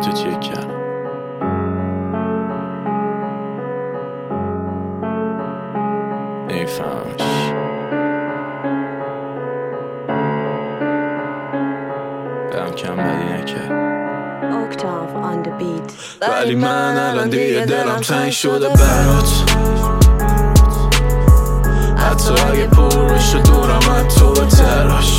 تو چک کردم. نمیفهمش برم کم بدی نکرد. ولی من الان دیگه دلم تنگ شده برات، حتی اگه پر بشه دورم از تو بتراش.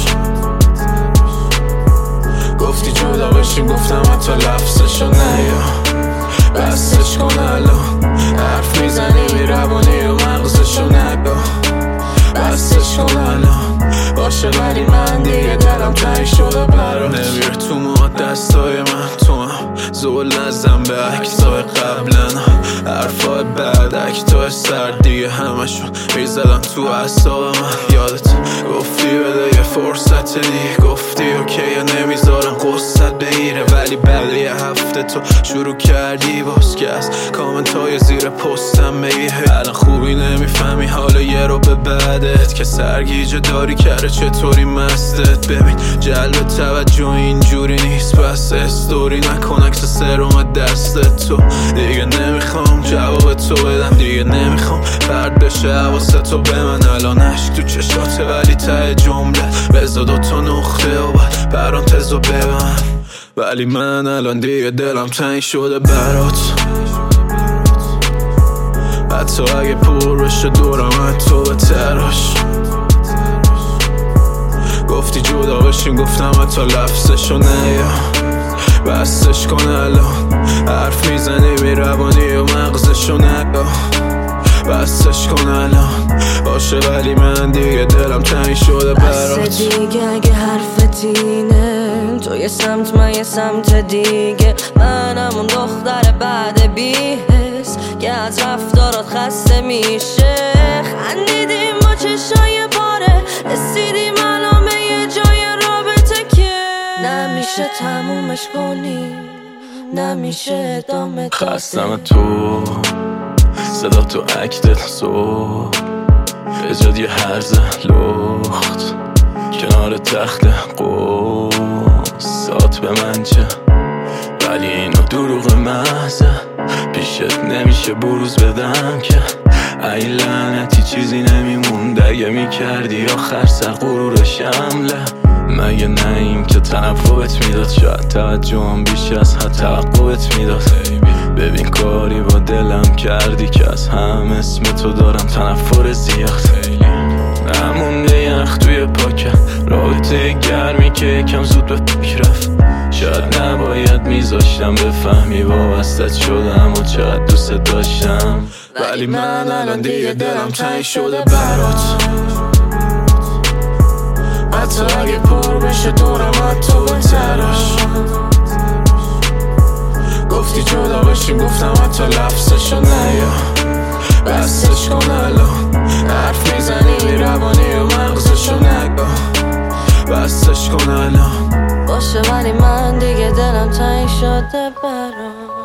گفتی جدا بشیم گفتم حتی لفظشو نیا، بستش کن الان حرف میزنی میروانی و مغزشو نگاه. بستش کن الان باشه ولی من دیگه دلم تنگ شده برات. نمیر تو ما دستای من تو هم زول نزم به عکسای قبلن، حرفای بعد اکتای سر دیگه همشون میزدن تو اعصاب من. یادت گفتی بده یه فرصت دیگه، گفتی اوکیه نمیذارم قصت بگیره، ولی بعد یه هفته تو شروع کردی باز که از کامنت های زیر پستم بگی الان خوبی نمیفهمی حالا یه رو به بعدت که سرگیجه داری کرده چطوری مستت. ببین جلب توجه اینجوری نیست، پس استوری نکن عکس سرم دستت. تو دیگه نمیخوام جواب تو بدم، دیگه نمیخوام پرد بشه حواست تو به من. الان عشق تو چشاته ولی ته جمله بذار دوتا نقطه و بعد پرانتزو ببند. ولی من الان دیگه دلم تنگ شده برات، حتی اگه پر بشه دورم از تو بتراش. گفتی جدا بشیم گفتم حتی لفظشو نیا، بستش کن الان حرف میزنی میروانی و مغزشو نگاه. بستش کن الان باشه ولی من دیگه دلم تنگ شده برات. بس دیگه اگه حرفت اینه تو یه سمت من یه سمت دیگه، من همون دختر بعد بی‌حس که از رفتارات خسته میشه. خندیدیم با چشای پاره، رسیدیم الان به یه جای رابطه که نمیشه تمومش کنیم، نمیشه ادامه داده. خستم تو صدا تو اکتت سو بجاد یه هرزه لخت کنار تخت قصات به من چه، ولی اینو دروغ محضه پیشت نمیشه بروز بدم که ای لعنتی چیزی نمیموند اگه میکردی آخر سر غرور شمله. مگه نه این که تنفرت میداد، شاید توجهم بیش از حد توقعت میداد. ببین کاری با دلم کردی که از هم اسم تو دارم تنفر زیاد. نمونده یخ توی پاکم، رابطه گرمی که یکم زود به فکر رفت. شاید نباید میذاشتم بفهمی وابستت شدم و چقدر دوست داشتم. ولی من الان دیگه دلم تنگ شده برات، حتی اگه پر بشه دورم از تو بتراش. گفتی جدا بشیم گفتم حتی لفظشو نیا، بستش کن الان حرف میزنی میروانی و مغزشو نگاه. بستش کن الان باشه ولی من دیگه دلم تنگ شده برات.